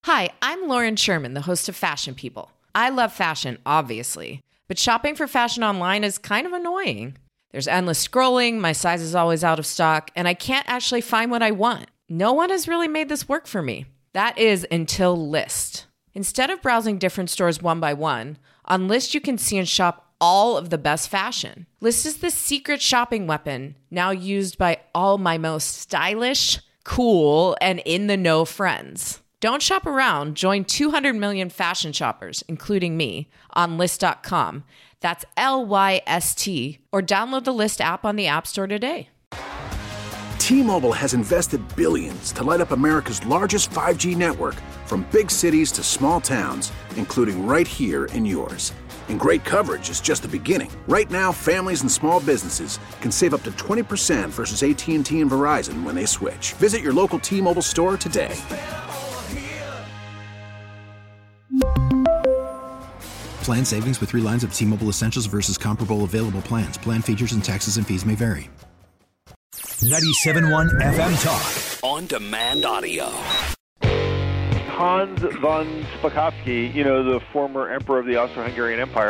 Hi, I'm Lauren Sherman, the host of Fashion People. I love fashion, obviously, but shopping for fashion online is kind of annoying. There's endless scrolling, my size is always out of stock, and I can't actually find what I want. No one has really made this work for me. That is until Lyst. Instead of browsing different stores one by one, on Lyst you can see and shop all of the best fashion. Lyst is the secret shopping weapon, now used by all my most stylish, cool, and in-the-know friends. Don't shop around. Join 200 million fashion shoppers, including me, on Lyst.com. That's Lyst, or download the Lyst app on the App Store today. T-Mobile has invested billions to light up America's largest 5G network, from big cities to small towns, including right here in yours. And great coverage is just the beginning. Right now, families and small businesses can save up to 20% versus AT&T and Verizon when they switch. Visit your local T-Mobile store today. Plan savings with 3 lines of T-Mobile Essentials versus comparable available plans. Plan features and taxes and fees may vary. 97.1 FM Talk. On demand audio. Hans von Spakovsky, the former emperor of the Austro-Hungarian Empire.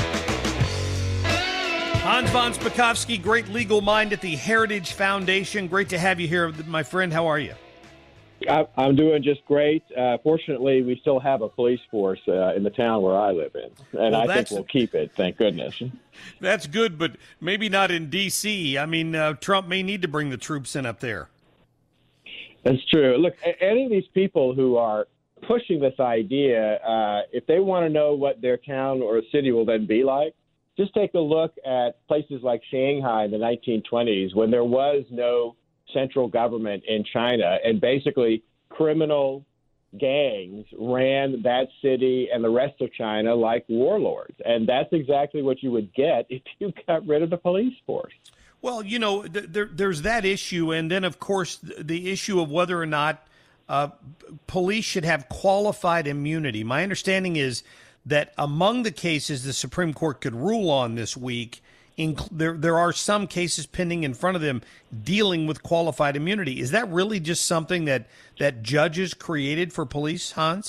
Hans von Spakovsky, great legal mind at the Heritage Foundation. Great to have you here, my friend. How are you? I'm doing just great. Fortunately, we still have a police force in the town where I live in, and I think we'll keep it, thank goodness. That's good, but maybe not in D.C. I mean, Trump may need to bring the troops in up there. That's true. Look, any of these people who are pushing this idea, if they want to know what their town or city will then be like, just take a look at places like Shanghai in the 1920s when there was no central government in China, and basically criminal gangs ran that city and the rest of China like warlords. And that's exactly what you would get if you got rid of the police force. Well, there's that issue, and then, of course, the issue of whether or not police should have qualified immunity. My understanding is that among the cases the Supreme Court could rule on this week, there are some cases pending in front of them dealing with qualified immunity. Is that really just something that judges created for police, Hans?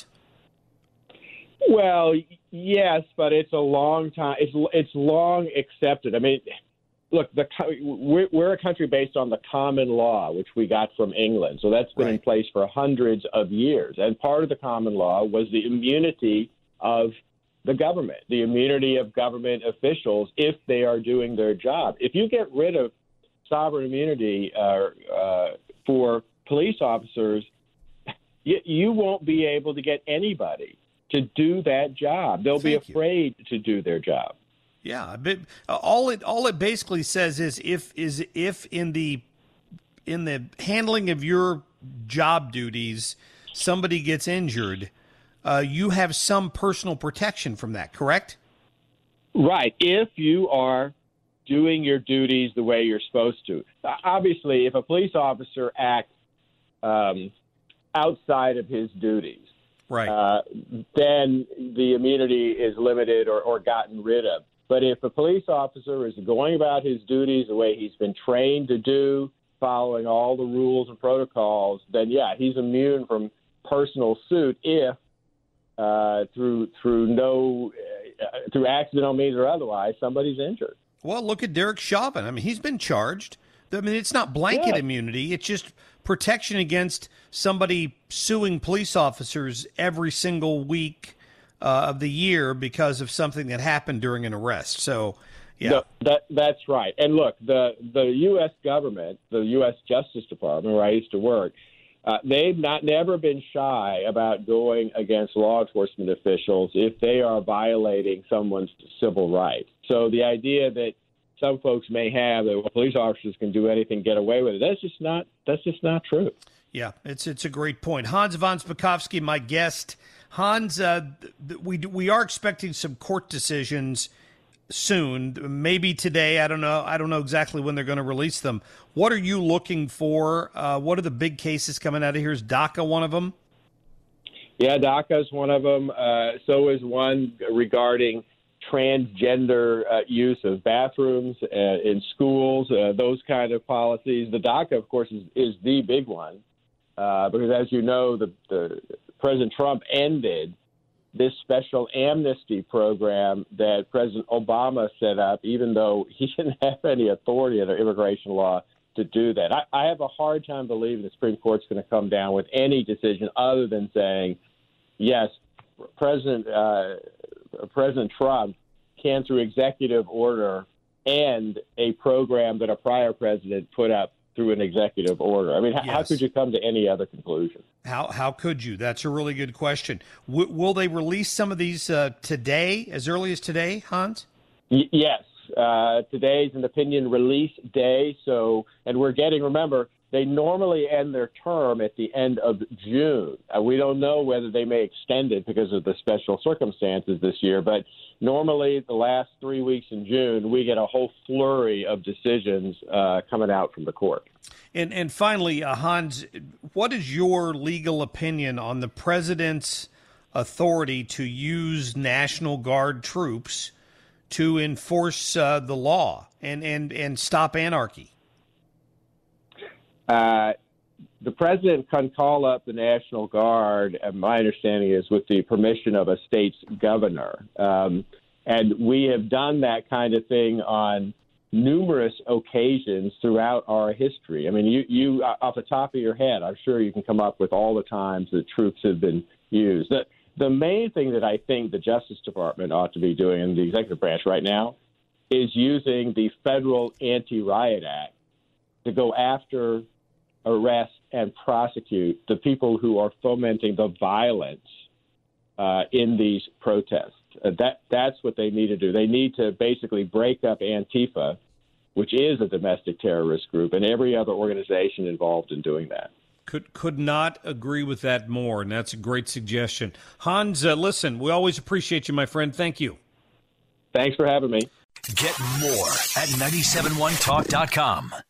Well, yes, but it's a long time. It's long accepted. I mean, look, we're a country based on the common law, which we got from England. So that's been in place for hundreds of years. And part of the common law was the immunity of the government, the immunity of government officials if they are doing their job. If you get rid of sovereign immunity for police officers, you won't be able to get anybody to do that job. They'll be afraid to do their job. Yeah, but all it basically says is if in the handling of your job duties somebody gets injured, you have some personal protection from that, correct? Right. If you are doing your duties the way you're supposed to. Obviously, if a police officer acts outside of his duties, right, then the immunity is limited or gotten rid of. But if a police officer is going about his duties the way he's been trained to do, following all the rules and protocols, then, yeah, he's immune from personal suit if through accidental means or otherwise, somebody's injured. Well, look at Derek Chauvin. I mean, he's been charged. I mean, it's not blanket immunity. It's just protection against somebody suing police officers every single week of the year because of something that happened during an arrest. So, yeah. No, that's right. And look, the U.S. government, the U.S. Justice Department, where I used to work, they've never been shy about going against law enforcement officials if they are violating someone's civil rights. So the idea that some folks may have that police officers can do anything, get away with it, that's just not true. Yeah, it's a great point. Hans von Spakovsky, my guest. Hans, we are expecting some court decisions soon, maybe today. I don't know exactly when they're going to release them. What are you looking for? What are the big cases coming out of here? Is DACA one of them? Yeah, DACA is one of them. So is one regarding transgender use of bathrooms in schools, those kind of policies. The DACA, of course, is the big one because, as you know, the President Trump ended this special amnesty program that President Obama set up, even though he didn't have any authority under immigration law to do that. I have a hard time believing the Supreme Court's going to come down with any decision other than saying, yes, President Trump can, through executive order, end a program that a prior president put up through an executive order. I mean, how could you come to any other conclusion? How could you? That's a really good question. Will they release some of these today, as early as today, Hans? Yes. Today's an opinion release day. And we're getting, remember, they normally end their term at the end of June. We don't know whether they may extend it because of the special circumstances this year, but normally the last 3 weeks in June, we get a whole flurry of decisions coming out from the court. And finally, Hans, what is your legal opinion on the president's authority to use National Guard troops to enforce the law and stop anarchy? The president can call up the National Guard, and my understanding is with the permission of a state's governor. And we have done that kind of thing on numerous occasions throughout our history. I mean, you off the top of your head, I'm sure you can come up with all the times that troops have been used. The main thing that I think the Justice Department ought to be doing in the executive branch right now is using the Federal Anti-Riot Act to go after, arrest, and prosecute the people who are fomenting the violence in these protests. That's what they need to do. They need to basically break up Antifa, which is a domestic terrorist group, and every other organization involved in doing that. Could not agree with that more, and that's a great suggestion. Hans, listen, we always appreciate you, my friend. Thank you. Thanks for having me. Get more at 971talk.com.